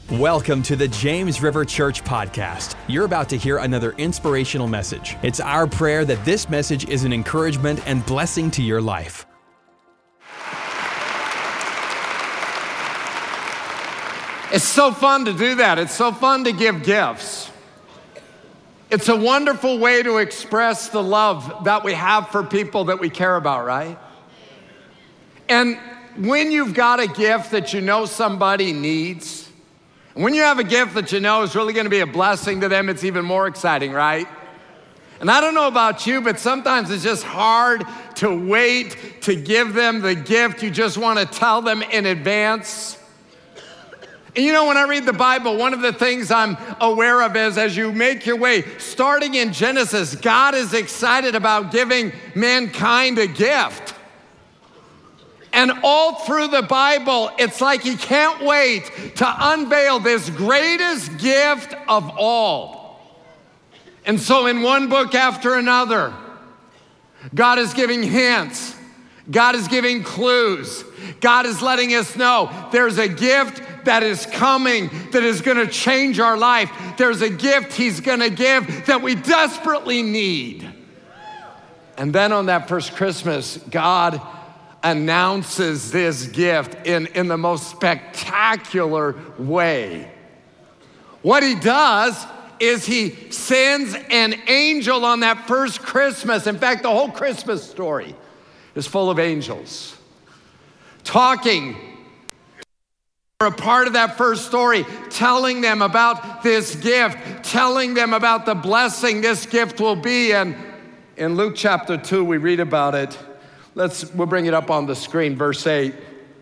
Welcome to the James River Church Podcast. You're about to hear another inspirational message. It's our prayer that this message is an encouragement and blessing to your life. It's so fun to do that. It's so fun to give gifts. It's a wonderful way to express the love that we have for people that we care about, right? And when you've got a gift that you know somebody needs, when you have a gift that you know is really going to be a blessing to them, it's even more exciting, right? And I don't know about you, but sometimes it's just hard to wait to give them the gift. You just want to tell them in advance. And you know, when I read the Bible, one of the things I'm aware of is as you make your way, starting in Genesis, God is excited about giving mankind a gift. And all through the Bible, it's like he can't wait to unveil this greatest gift of all. And so in one book after another, God is giving hints. God is giving clues. God is letting us know there's a gift that is coming that is going to change our life. There's a gift he's going to give that we desperately need. And then on that first Christmas, God announces this gift in the most spectacular way. What he does is he sends an angel on that first Christmas. In fact, the whole Christmas story is full of angels talking. We're a part of that first story, telling them about this gift, telling them about the blessing this gift will be. And in Luke chapter 2, we read about it. We'll bring it up on the screen, verse 8.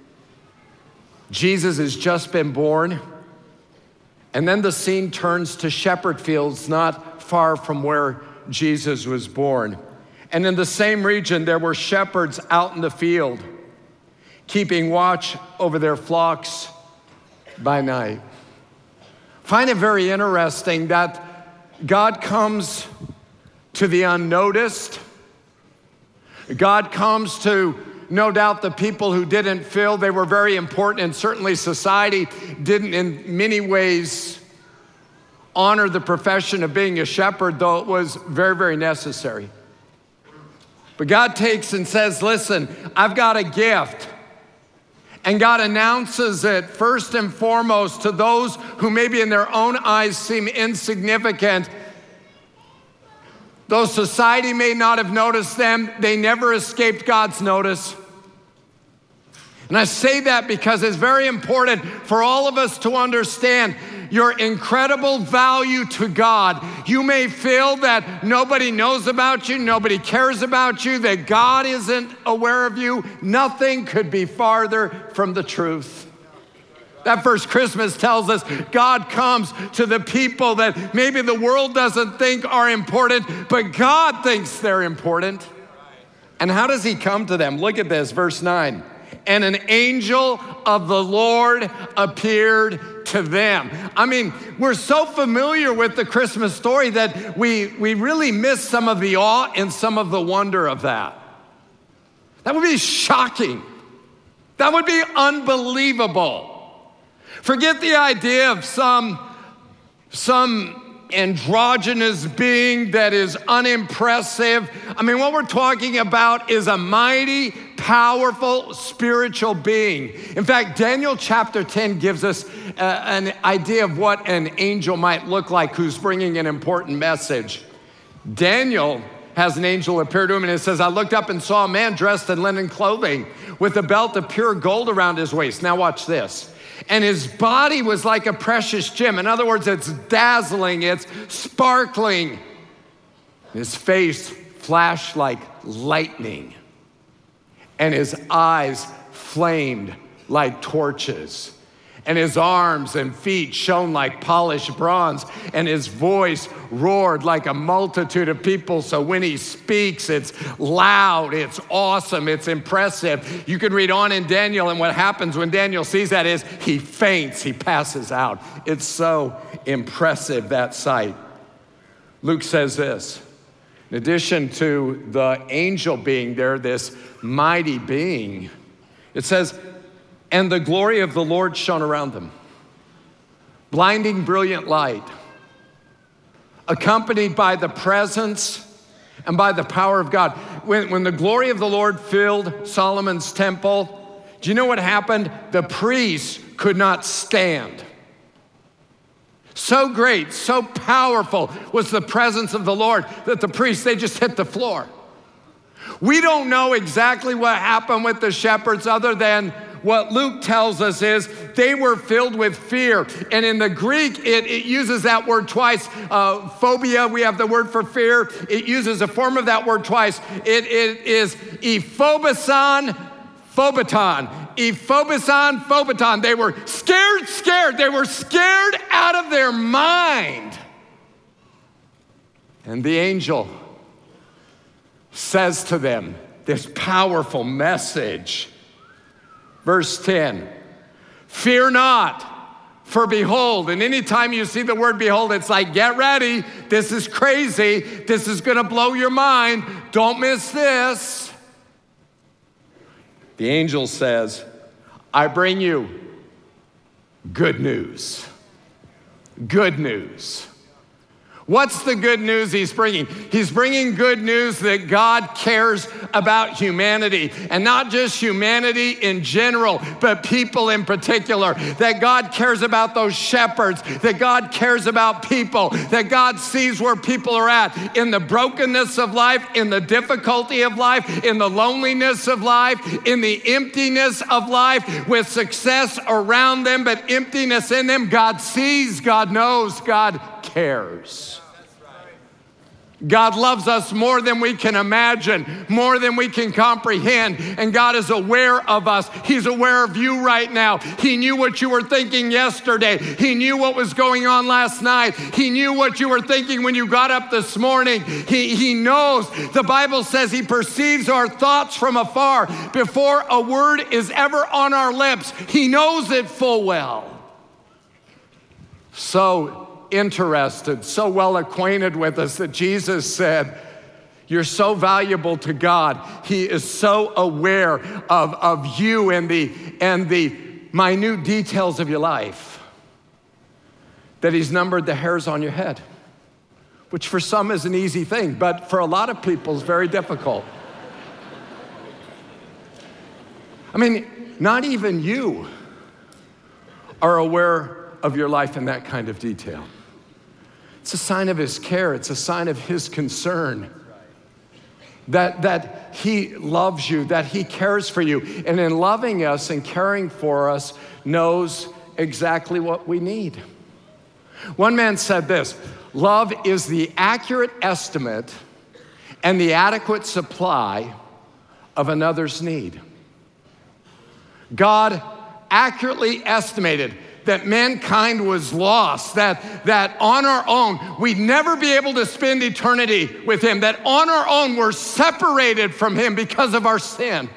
Jesus has just been born, and then the scene turns to shepherd fields not far from where Jesus was born. And in the same region, there were shepherds out in the field, keeping watch over their flocks by night. Find it very interesting that God comes to the unnoticed. God comes to, no doubt, the people who didn't feel they were very important, and certainly society didn't in many ways honor the profession of being a shepherd, though it was very, very necessary. But God takes and says, listen, I've got a gift. And God announces it first and foremost to those who maybe in their own eyes seem insignificant. Though society may not have noticed them, they never escaped God's notice. And I say that because it's very important for all of us to understand your incredible value to God. You may feel that nobody knows about you, nobody cares about you, that God isn't aware of you. Nothing could be farther from the truth. That first Christmas tells us God comes to the people that maybe the world doesn't think are important, but God thinks they're important. And how does he come to them? Look at this, verse 9. And an angel of the Lord appeared to them. I mean, we're so familiar with the Christmas story that we really miss some of the awe and some of the wonder of that. That would be shocking. That would be unbelievable. Forget the idea of some androgynous being that is unimpressive. I mean, what we're talking about is a mighty, powerful, spiritual being. In fact, Daniel chapter 10 gives us an idea of what an angel might look like who's bringing an important message. Daniel has an angel appear to him, and it says, I looked up and saw a man dressed in linen clothing with a belt of pure gold around his waist. Now watch this. And his body was like a precious gem. In other words, it's dazzling, it's sparkling. His face flashed like lightning, and his eyes flamed like torches. And his arms and feet shone like polished bronze, and his voice roared like a multitude of people. So when he speaks, it's loud, it's awesome, it's impressive. You can read on in Daniel, and what happens when Daniel sees that is he faints, he passes out. It's so impressive, that sight. Luke says this, in addition to the angel being there, this mighty being, it says, and the glory of the Lord shone around them. blinding, brilliant light, accompanied by the presence and by the power of God. When the glory of the Lord filled Solomon's temple, do you know what happened? The priests could not stand. So great, so powerful was the presence of the Lord that the priests, they just hit the floor. We don't know exactly what happened with the shepherds other than what Luke tells us is they were filled with fear. And in the Greek, it uses that word twice. Phobia, we have the word for fear. It uses a form of that word twice. It is ephobason, phobaton. Ephobason, phobaton. They were scared. They were scared out of their mind. And the angel says to them this powerful message. Verse 10, fear not, for behold, and anytime you see the word behold, it's like, get ready. This is crazy. This is gonna blow your mind. Don't miss this. The angel says, I bring you good news. Good news. What's the good news he's bringing? He's bringing good news that God cares about humanity, and not just humanity in general, but people in particular. That God cares about those shepherds, that God cares about people, that God sees where people are at in the brokenness of life, in the difficulty of life, in the loneliness of life, in the emptiness of life, with success around them, but emptiness in them. God sees, God knows, God cares. God loves us more than we can imagine, more than we can comprehend, and God is aware of us. He's aware of you right now. He knew what you were thinking yesterday. He knew what was going on last night. He knew what you were thinking when you got up this morning. He knows. The Bible says he perceives our thoughts from afar before a word is ever on our lips. He knows it full well. So interested, so well acquainted with us that Jesus said, you're so valuable to God. He is so aware of you and the minute details of your life that he's numbered the hairs on your head, which for some is an easy thing, but for a lot of people is very difficult. I mean, not even you are aware of your life in that kind of detail. It's a sign of his care. It's a sign of his concern that he loves you, that he cares for you. And in loving us and caring for us, knows exactly what we need. One man said this, love is the accurate estimate and the adequate supply of another's need. God accurately estimated that mankind was lost, that on our own, we'd never be able to spend eternity with him, that on our own, we're separated from him because of our sin.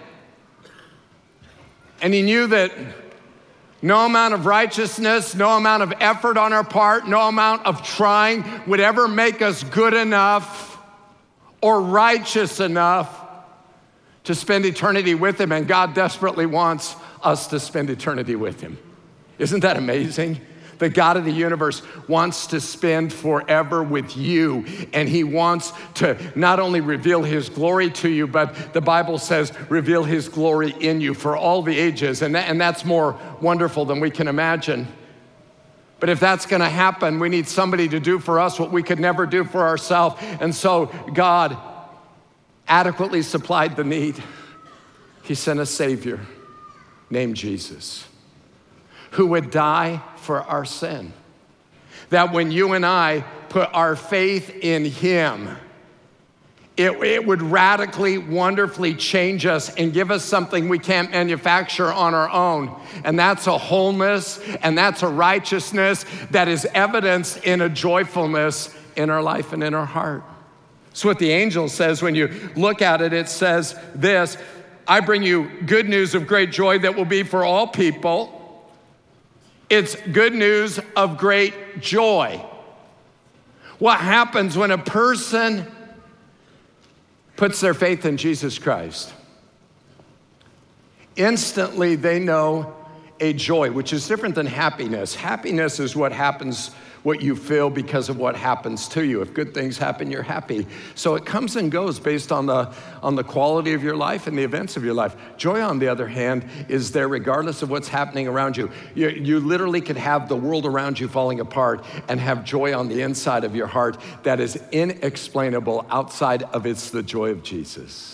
And he knew that no amount of righteousness, no amount of effort on our part, no amount of trying would ever make us good enough or righteous enough to spend eternity with him. And God desperately wants us to spend eternity with him. Isn't that amazing? The God of the universe wants to spend forever with you, and he wants to not only reveal his glory to you, but the Bible says reveal his glory in you for all the ages, and that's more wonderful than we can imagine. But if that's gonna happen, we need somebody to do for us what we could never do for ourselves, and so God adequately supplied the need. He sent a Savior named Jesus, who would die for our sin. That when you and I put our faith in him, it would radically, wonderfully change us and give us something we can't manufacture on our own. And that's a wholeness, and that's a righteousness that is evidenced in a joyfulness in our life and in our heart. So what the angel says, when you look at it, it says this, I bring you good news of great joy that will be for all people. It's good news of great joy. What happens when a person puts their faith in Jesus Christ? Instantly, they know a joy, which is different than happiness. Happiness is what happens, what you feel because of what happens to you. If good things happen, you're happy. So it comes and goes based on the quality of your life and the events of your life. Joy, on the other hand, is there regardless of what's happening around you. You literally could have the world around you falling apart and have joy on the inside of your heart that is inexplainable outside of it's the joy of Jesus.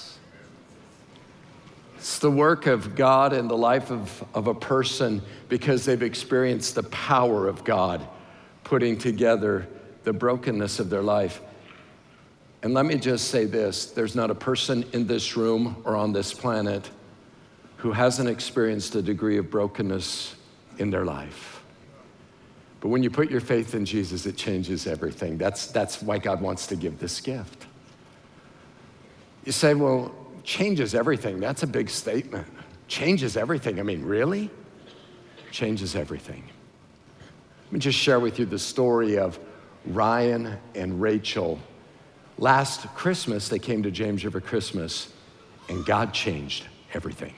It's the work of God in the life of a person because they've experienced the power of God putting together the brokenness of their life. And let me just say this, there's not a person in this room or on this planet who hasn't experienced a degree of brokenness in their life. But when you put your faith in Jesus, it changes everything. That's why God wants to give this gift. You say, well, changes everything. That's a big statement. Changes everything. I mean, really? Changes everything. Let me just share with you the story of Ryan and Rachel. Last Christmas, they came to James River Christmas, and God changed everything.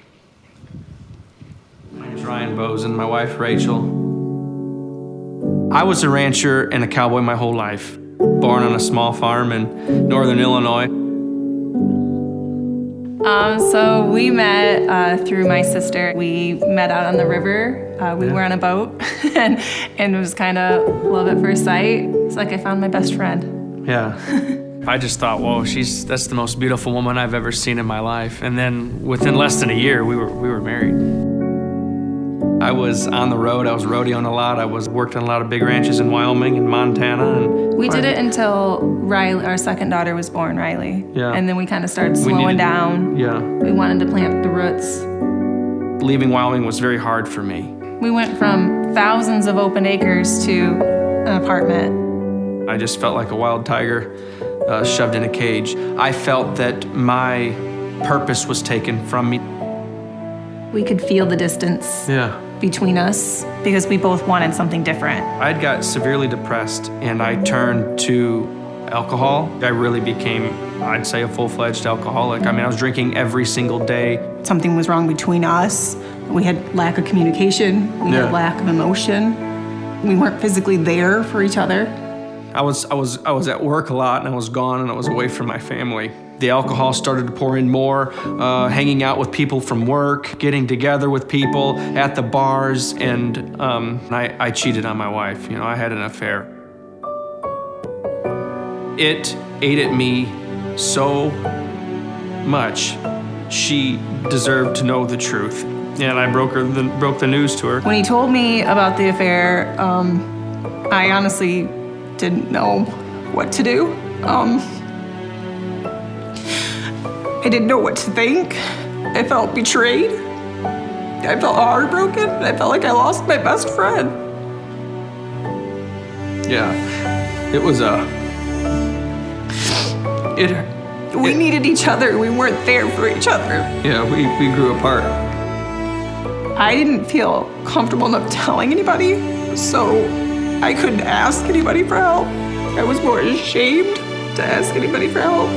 My name's Ryan Bozen, my wife Rachel. I was a rancher and a cowboy my whole life, born on a small farm in northern Illinois. So we met through my sister. We met out on the river. We were on a boat, and it was kind of love at first sight. It's like I found my best friend. Yeah. I just thought, whoa, that's the most beautiful woman I've ever seen in my life. And then within less than a year, we were married. I was on the road. I was rodeoing a lot. I worked on a lot of big ranches in Wyoming and Montana. And we did it until Riley, our second daughter, was born, Riley. Yeah. And then we kind of started slowing down. Yeah. We wanted to plant the roots. Leaving Wyoming was very hard for me. We went from thousands of open acres to an apartment. I just felt like a wild tiger shoved in a cage. I felt that my purpose was taken from me. We could feel the distance between us because we both wanted something different. I'd got severely depressed and I turned to alcohol. I really became, I'd say, a full-fledged alcoholic. I mean, I was drinking every single day. Something was wrong between us. We had lack of communication. We had lack of emotion. We weren't physically there for each other. I was at work a lot and I was gone and I was away from my family. The alcohol started to pour in more, hanging out with people from work, getting together with people at the bars, and I cheated on my wife. You know, I had an affair. It ate at me so much. She deserved to know the truth, and I broke the news to her. When he told me about the affair, I honestly didn't know what to do. I didn't know what to think. I felt betrayed. I felt heartbroken. I felt like I lost my best friend. Yeah, it was we needed each other. We weren't there for each other. Yeah, we grew apart. I didn't feel comfortable enough telling anybody, so I couldn't ask anybody for help. I was more ashamed to ask anybody for help.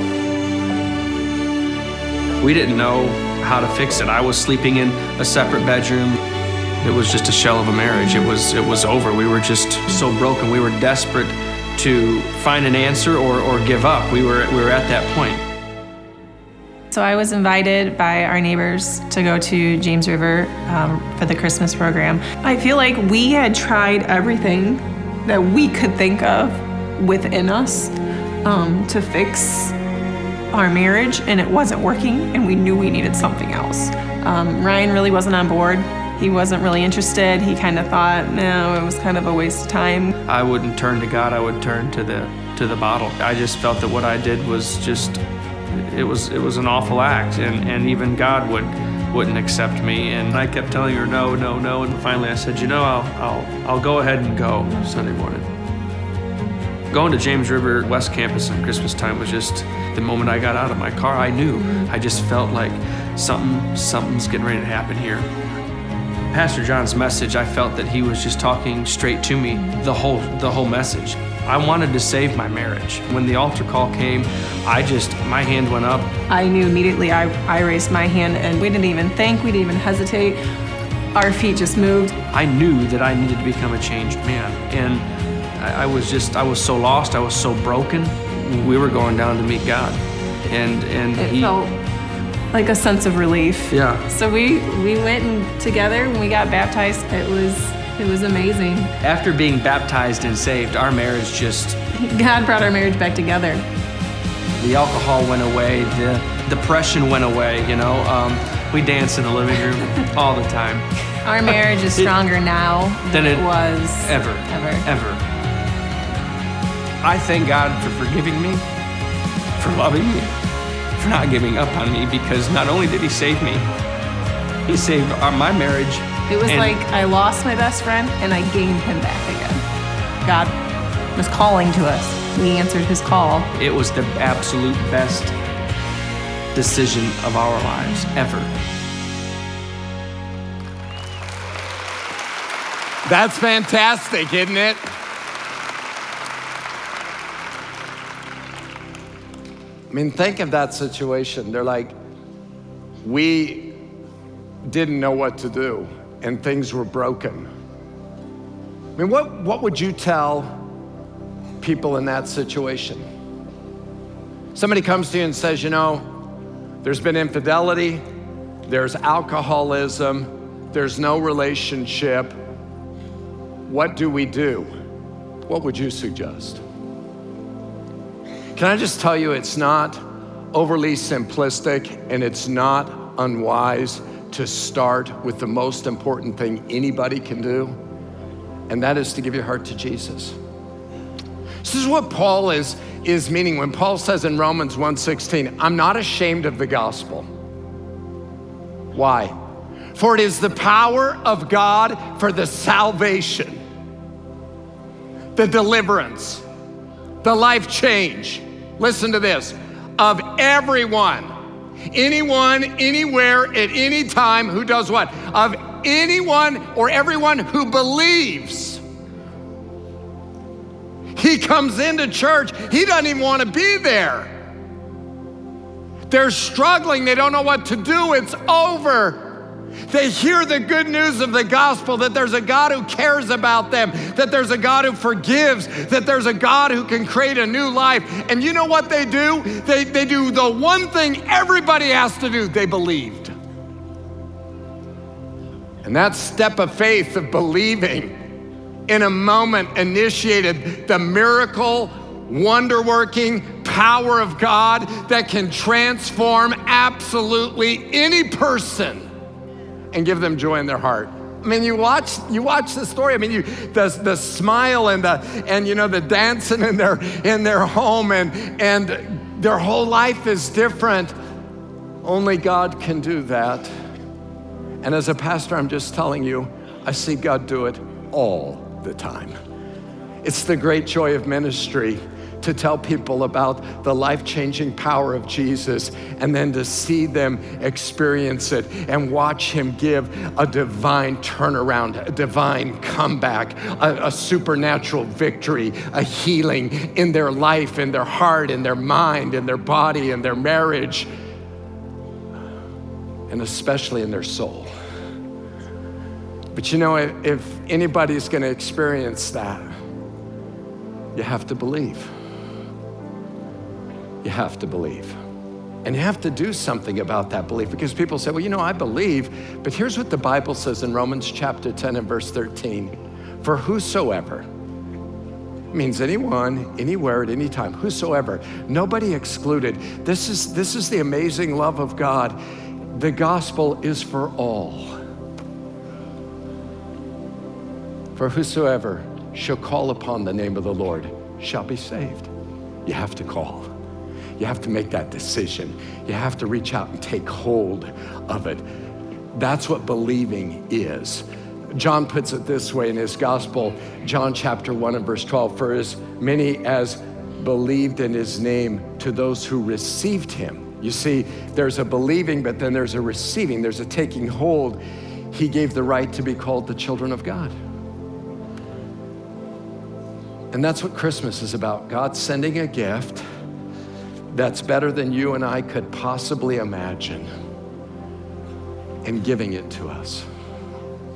We didn't know how to fix it. I was sleeping in a separate bedroom. It was just a shell of a marriage. It was over. We were just so broken. We were desperate to find an answer or give up. We were at that point. So I was invited by our neighbors to go to James River for the Christmas program. I feel like we had tried everything that we could think of within us to fix our marriage, and it wasn't working, and we knew we needed something else. Ryan really wasn't on board. He wasn't really interested. He kind of thought, no, it was kind of a waste of time. I wouldn't turn to God, I would turn to the bottle. I just felt that what I did was just, it was an awful act, and even God wouldn't accept me. And I kept telling her no, no, no, and finally I said, you know, I'll go ahead and go Sunday morning. Going to James River West Campus on Christmas time was just, the moment I got out of my car, I knew. I just felt like something's getting ready to happen here. Pastor John's message, I felt that he was just talking straight to me, the whole message. I wanted to save my marriage. When the altar call came, my hand went up. I knew immediately, I raised my hand, and we didn't even think, we didn't even hesitate. our feet just moved. I knew that I needed to become a changed man. And I was so lost, I was so broken. We were going down to meet God. And it felt like a sense of relief. Yeah. So we went together when we got baptized. It was amazing. After being baptized and saved, our marriage just... God brought our marriage back together. The alcohol went away, the depression went away, you know. We danced in the living room all the time. Our marriage is stronger now than it was ever. I thank God for forgiving me, for loving me, for not giving up on me, because not only did he save me, he saved my marriage. It was like I lost my best friend and I gained him back again. God was calling to us. We answered his call. It was the absolute best decision of our lives ever. That's fantastic, isn't it? I mean, think of that situation. They're like, we didn't know what to do, and things were broken. I mean, what would you tell people in that situation? Somebody comes to you and says, you know, there's been infidelity, there's alcoholism, there's no relationship. What do we do? What would you suggest? Can I just tell you, it's not overly simplistic and it's not unwise to start with the most important thing anybody can do, and that is to give your heart to Jesus. This is what Paul is meaning when Paul says in Romans 1:16, I'm not ashamed of the gospel. Why? For it is the power of God for the salvation, the deliverance, the life change. Listen to this, of everyone, anyone, anywhere, at any time, who does what? Of anyone or everyone who believes. He comes into church, he doesn't even want to be there. They're struggling, they don't know what to do, it's over. They hear the good news of the gospel, that there's a God who cares about them, that there's a God who forgives, that there's a God who can create a new life. And you know what they do? They do the one thing everybody has to do. They believed. And that step of faith of believing in a moment initiated the miracle, wonder-working power of God that can transform absolutely any person and give them joy in their heart. I mean, you watch the story. I mean, the smile and the dancing in their home and their whole life is different. Only God can do that. And as a pastor, I'm just telling you, I see God do it all the time. It's the great joy of ministry to tell people about the life-changing power of Jesus and then to see them experience it and watch him give a divine turnaround, a divine comeback, a supernatural victory, a healing in their life, in their heart, in their mind, in their body, in their marriage, and especially in their soul. But you know, if anybody's gonna experience that, you have to believe. You have to believe. And you have to do something about that belief, because people say, well, you know, I believe, but here's what the Bible says in Romans chapter 10 and verse 13. For whosoever, means anyone, anywhere, at any time, whosoever, nobody excluded. This is the amazing love of God. The gospel is for all. For whosoever shall call upon the name of the Lord shall be saved. You have to call. You have to make that decision. You have to reach out and take hold of it. That's what believing is. John puts it this way in his gospel, John chapter 1 and verse 12, for as many as believed in his name, to those who received him. You see, there's a believing, but then there's a receiving, there's a taking hold. He gave the right to be called the children of God. And that's what Christmas is about. God sending a gift that's better than you and I could possibly imagine and giving it to us.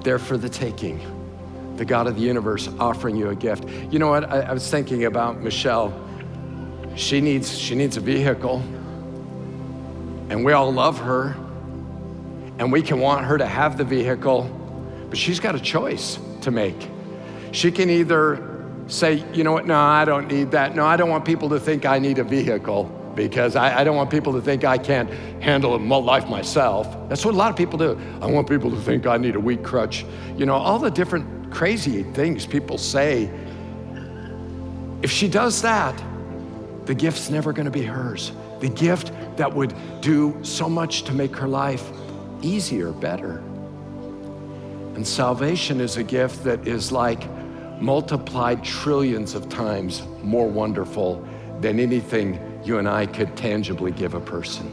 there for the taking. The God of the universe offering you a gift. You know what? I was thinking about Michelle. She needs a vehicle, and we all love her, and we can want her to have the vehicle, but she's got a choice to make. She can either say, you know what, no, I don't need that. No, I don't want people to think I need a vehicle because I don't want people to think I can't handle life myself. That's what a lot of people do. I want people to think I need a weak crutch. You know, all the different crazy things people say. If she does that, the gift's never gonna be hers. The gift that would do so much to make her life easier, better. And salvation is a gift that is like multiplied trillions of times more wonderful than anything you and I could tangibly give a person.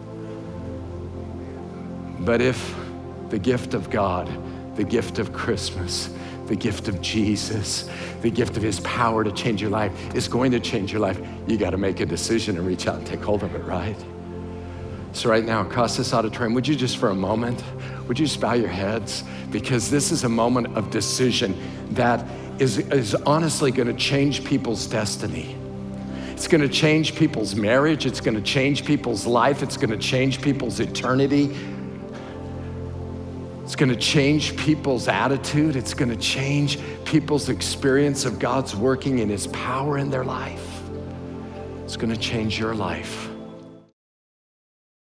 But if the gift of God, the gift of Christmas, the gift of Jesus, the gift of his power to change your life is going to change your life, you got to make a decision and reach out and take hold of it, right? So right now, across this auditorium, would you just for a moment, would you just bow your heads? Because this is a moment of decision that is honestly going to change people's destiny. It's going to change people's marriage. It's going to change people's life. It's going to change people's eternity. It's going to change people's attitude. It's going to change people's experience of God's working in his power in their life. It's going to change your life.